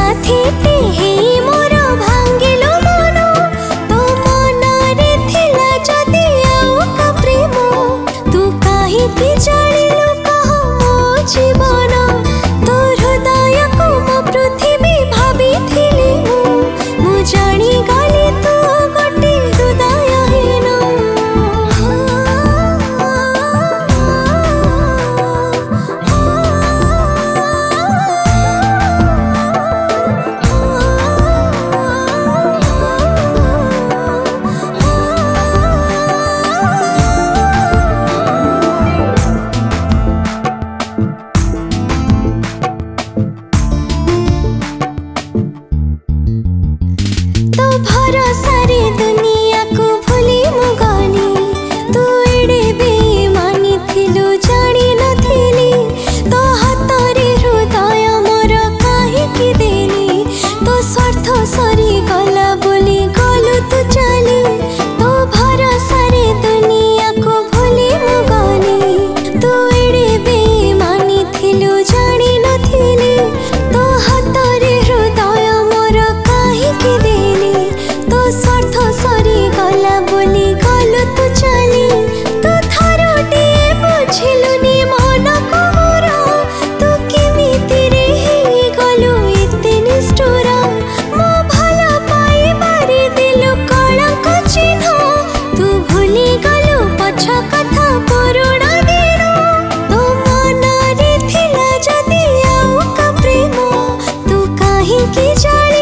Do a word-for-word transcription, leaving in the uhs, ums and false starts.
साथी हे मोर भांगिलो मन तो मनरे थिला जदि आउ का प्रेम तू काहे कि जानिलु कह मो जीवन तो हृदय को मो पृथ्वी भाबिथिली मु मु जानी गली तू गोटे हृदयहीन तो भरोसा रे दुनिया को भूली मु गली तू एड़े बेईमानी थिलु जानी नथिली तो हातरे हृदय मोर काहे कि देली तो स्वार्थ सरी गला बोली गलु तू चली तो भरोसा रे दुनिया को भूली मु गली तू एड़े बेईमानी थिलु जानी नथिली तो हातरे हृदय मोर काहे कि देली तो स्वार्थ सरी गला बोली गलु तू चली तू थरटे बुझिलुनी मन को मोर तू केमिति रे हे गलु एते निष्ठुर मो भल पाई बारी दिलु कलंक चिन्ह तू भूली गलु पछ कथा पुरुणा दिन तो मनरे थिला जदि आउ का प्रेम तू काहे कि जानी